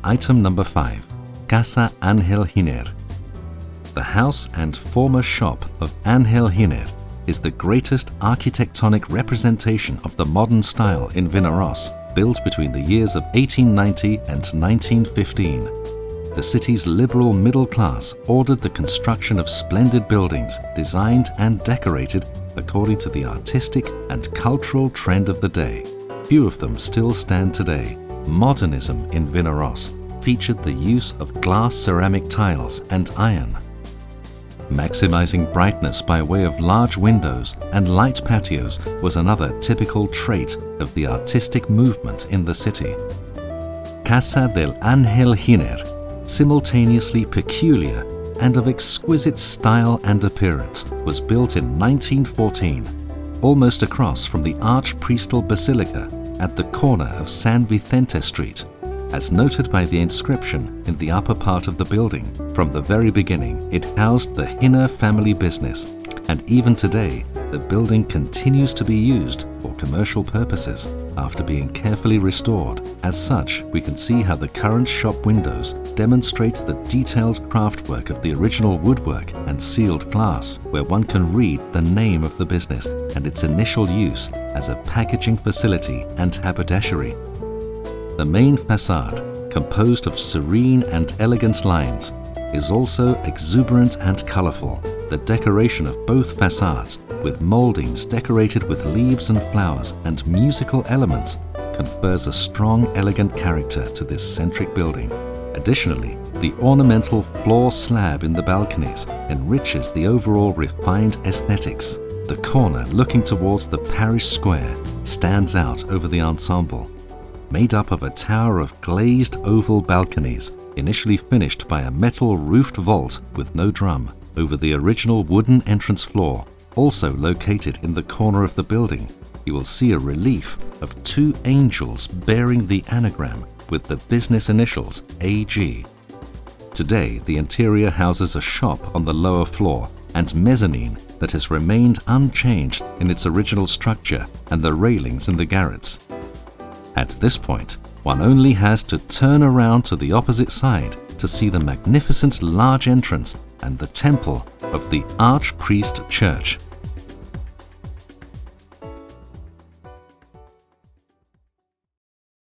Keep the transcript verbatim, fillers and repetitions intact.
item number five, Casa Ángel Giner. The house and former shop of Ángel Giner is the greatest architectonic representation of the modern style in Vinaròs, built between the years of eighteen ninety and nineteen fifteen. The city's liberal middle class ordered the construction of splendid buildings designed and decorated according to the artistic and cultural trend of the day. Few of them still stand today. Modernism in Vinaròs featured the use of glass ceramic tiles and iron. Maximizing brightness by way of large windows and light patios was another typical trait of the artistic movement in the city. Casa del Ángel Giner, simultaneously peculiar and of exquisite style and appearance, was built in nineteen fourteen, almost across from the Archpriestal Basilica at the corner of San Vicente Street. As noted by the inscription in the upper part of the building, from the very beginning it housed the Giner family business, and even today the building continues to be used for commercial purposes after being carefully restored. As such, we can see how the current shop windows demonstrate the detailed craftwork of the original woodwork and sealed glass, where one can read the name of the business and its initial use as a packaging facility and haberdashery. The main facade, composed of serene and elegant lines, is also exuberant and colorful. The decoration of both facades, with moldings decorated with leaves and flowers and musical elements, confers a strong, elegant character to this centric building. Additionally, the ornamental floor slab in the balconies enriches the overall refined aesthetics. The corner looking towards the parish square stands out over the ensemble. Made up of a tower of glazed oval balconies, initially finished by a metal roofed vault with no drum, over the original wooden entrance floor, also located in the corner of the building, you will see a relief of two angels bearing the anagram with the business initials A G. Today, the interior houses a shop on the lower floor and mezzanine that has remained unchanged in its original structure, and the railings in the garrets. At this point, one only has to turn around to the opposite side to see the magnificent large entrance and the temple of the Archpriest Church.